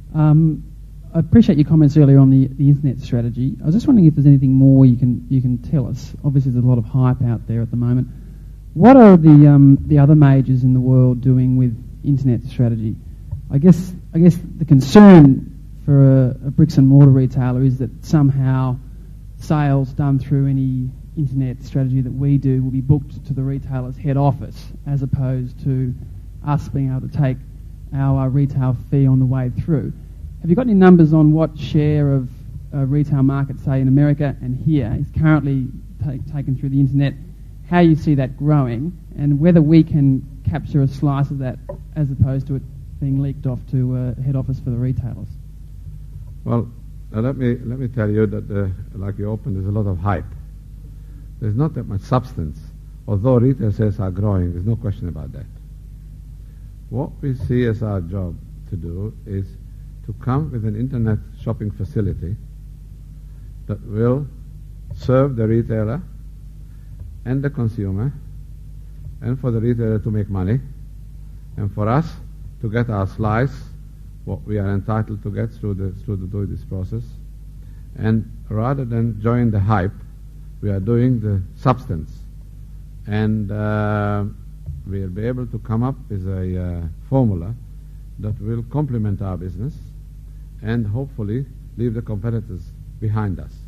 I appreciate your comments earlier on the internet strategy. I was just wondering if there's anything more you can tell us. Obviously, there's a lot of hype out there at the moment. What are the other majors in the world doing with internet strategy? I guess the concern for a bricks and mortar retailer is that somehow sales done through any internet strategy that we do will be booked to the retailer's head office, as opposed to us being able to take our retail fee on the way through. Have you got any numbers on what share of retail market, say in America and here, is currently taken through the internet, how you see that growing, and whether we can capture a slice of that as opposed to it being leaked off to head office for the retailers? Well, let me tell you that, like you opened, there's a lot of hype. There's not that much substance. Although retail sales are growing, there's no question about that. What we see as our job to do is to come with an internet shopping facility that will serve the retailer and the consumer, and for the retailer to make money, and for us to get our slice, what we are entitled to get through this process. And rather than join the hype, we are doing the substance, and we'll be able to come up with a formula that will complement our business and hopefully leave the competitors behind us.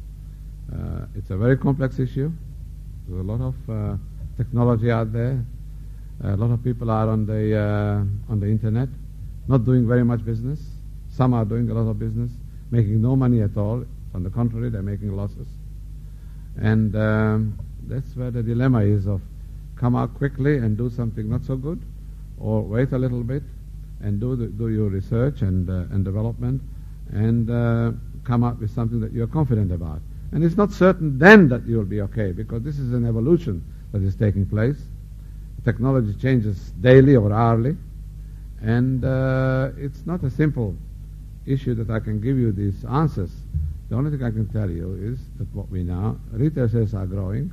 It's a very complex issue. There's a lot of technology out there. A lot of people are on the internet, not doing very much business. Some are doing a lot of business, making no money at all. On the contrary, they're making losses. And that's where the dilemma is of come out quickly and do something not so good, or wait a little bit and do your research and development and come up with something that you're confident about. And it's not certain then that you'll be okay, because this is an evolution that is taking place. Technology changes daily or hourly, and it's not a simple issue that I can give you these answers. The only thing I can tell you is that what we know, retail sales are growing,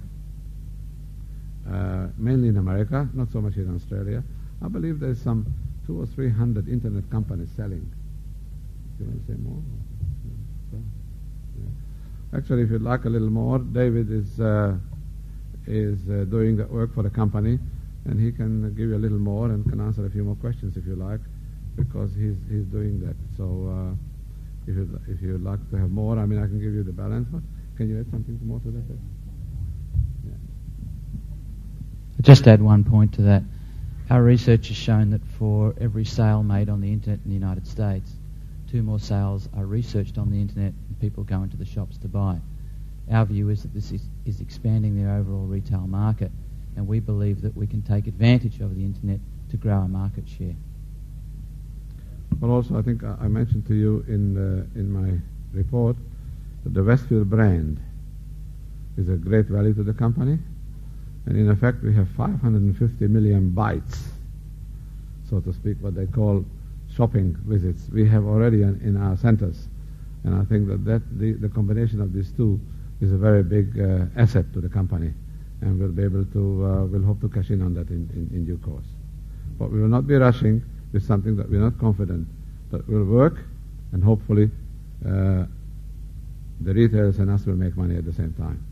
mainly in America, not so much in Australia. I believe there's some 200 or 300 internet companies selling. Do you want to say more? Yeah. Actually, if you'd like a little more, David is doing the work for the company, and he can give you a little more and can answer a few more questions if you like, because he's doing that. So if you'd like to have more, I mean, I can give you the balance, but can you add something more to that? Yeah. I'll just add one point to that. Our research has shown that for every sale made on the internet in the United States, 2 more sales are researched on the internet and people go into the shops to buy. Our view is that this is expanding the overall retail market, and we believe that we can take advantage of the internet to grow our market share. Well, also, I think I mentioned to you in my report that the Westfield brand is a great value to the company, and in effect we have 550 million bites, so to speak, what they call shopping visits. We have already in our centers, and I think that the combination of these two is a very big asset to the company, and we'll be able to, we'll hope to cash in on that in due course. But we will not be rushing with something that we're not confident that will work, and hopefully the retailers and us will make money at the same time.